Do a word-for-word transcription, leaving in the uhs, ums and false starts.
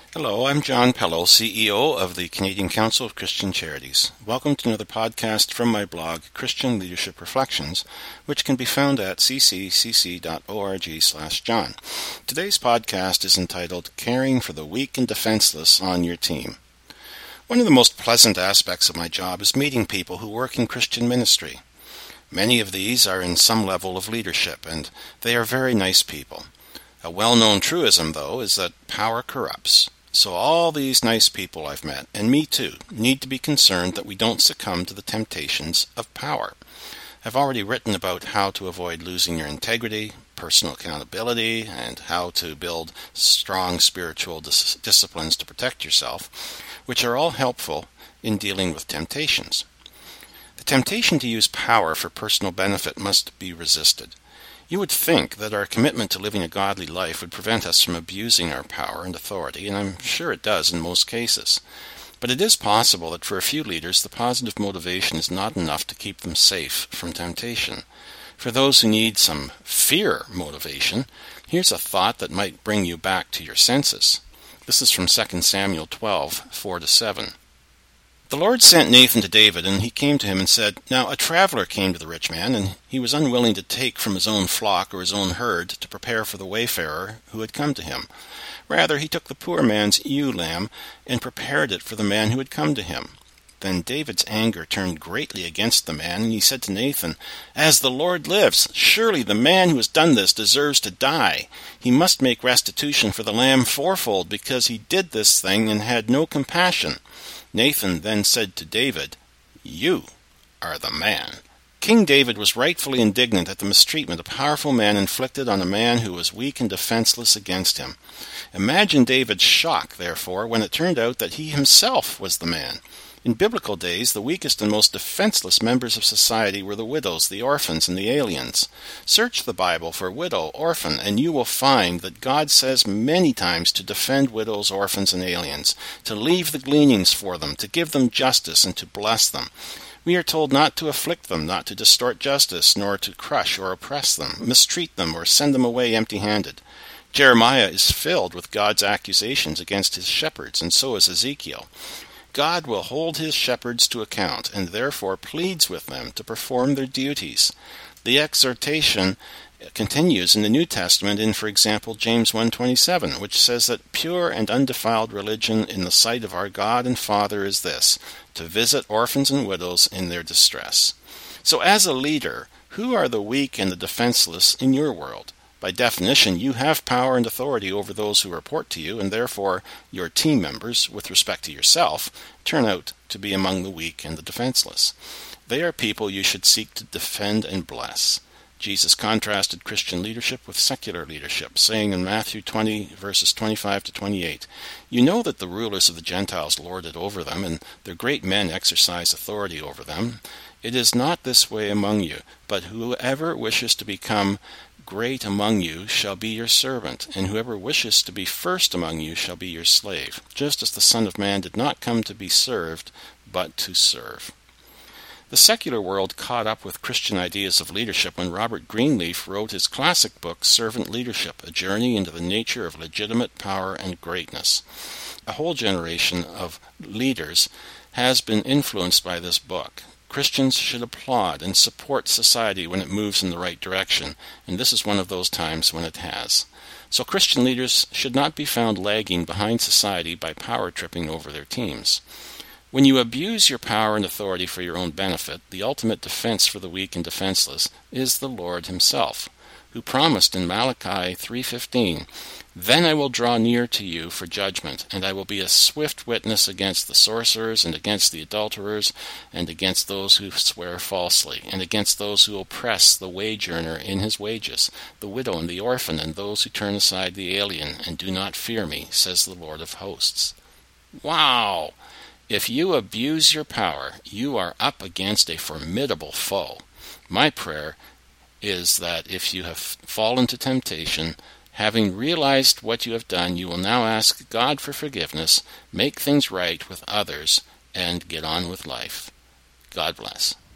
Hello, I'm John Pello, C E O of the Canadian Council of Christian Charities. Welcome to another podcast from my blog, Christian Leadership Reflections, which can be found at c c c c dot org slash John. Today's podcast is entitled Caring for the Weak and Defenseless on Your Team. One of the most pleasant aspects of my job is meeting people who work in Christian ministry. Many of these are in some level of leadership, and they are very nice people. A well-known truism, though, is that power corrupts. So all these nice people I've met, and me too, need to be concerned that we don't succumb to the temptations of power. I've already written about how to avoid losing your integrity, personal accountability, and how to build strong spiritual dis- disciplines to protect yourself, which are all helpful in dealing with temptations. The temptation to use power for personal benefit must be resisted. You would think that our commitment to living a godly life would prevent us from abusing our power and authority, and I'm sure it does in most cases. But it is possible that for a few leaders, the positive motivation is not enough to keep them safe from temptation. For those who need some fear motivation, here's a thought that might bring you back to your senses. This is from Second Samuel twelve, four to seven. The Lord sent Nathan to David, and he came to him and said, Now a traveler came to the rich man, and he was unwilling to take from his own flock or his own herd to prepare for the wayfarer who had come to him. Rather, he took the poor man's ewe lamb and prepared it for the man who had come to him. Then David's anger turned greatly against the man, and he said to Nathan, As the Lord lives, surely the man who has done this deserves to die. He must make restitution for the lamb fourfold, because he did this thing and had no compassion. Nathan then said to David, You are the man. King David was rightfully indignant at the mistreatment a powerful man inflicted on a man who was weak and defenseless against him. Imagine David's shock, therefore, when it turned out that he himself was the man. In biblical days, the weakest and most defenseless members of society were the widows, the orphans, and the aliens. Search the Bible for widow, orphan, and you will find that God says many times to defend widows, orphans, and aliens, to leave the gleanings for them, to give them justice, and to bless them. We are told not to afflict them, not to distort justice, nor to crush or oppress them, mistreat them, or send them away empty-handed. Jeremiah is filled with God's accusations against his shepherds, and so is Ezekiel. God will hold his shepherds to account, and therefore pleads with them to perform their duties. The exhortation continues in the New Testament in, for example, James one twenty-seven, which says that pure and undefiled religion in the sight of our God and Father is this, to visit orphans and widows in their distress. So as a leader, who are the weak and the defenseless in your world? By definition, you have power and authority over those who report to you, and therefore your team members, with respect to yourself, turn out to be among the weak and the defenseless. They are people you should seek to defend and bless. Jesus contrasted Christian leadership with secular leadership, saying in Matthew twenty, verses twenty-five to twenty-eight, You know that the rulers of the Gentiles lord it over them, and their great men exercise authority over them. It is not this way among you, but whoever wishes to become great among you shall be your servant, and whoever wishes to be first among you shall be your slave, just as the Son of Man did not come to be served, but to serve. The secular world caught up with Christian ideas of leadership when Robert Greenleaf wrote his classic book, Servant Leadership, A Journey into the Nature of Legitimate Power and Greatness. A whole generation of leaders has been influenced by this book. Christians should applaud and support society when it moves in the right direction, and this is one of those times when it has. So Christian leaders should not be found lagging behind society by power-tripping over their teams. When you abuse your power and authority for your own benefit, the ultimate defense for the weak and defenseless is the Lord himself, who promised in Malachi three fifteen, Then I will draw near to you for judgment, and I will be a swift witness against the sorcerers, and against the adulterers, and against those who swear falsely, and against those who oppress the wage earner in his wages, the widow and the orphan, and those who turn aside the alien, and do not fear me, says the Lord of hosts. Wow! If you abuse your power, you are up against a formidable foe. My prayer is that if you have fallen to temptation, having realized what you have done, you will now ask God for forgiveness, make things right with others, and get on with life. God bless.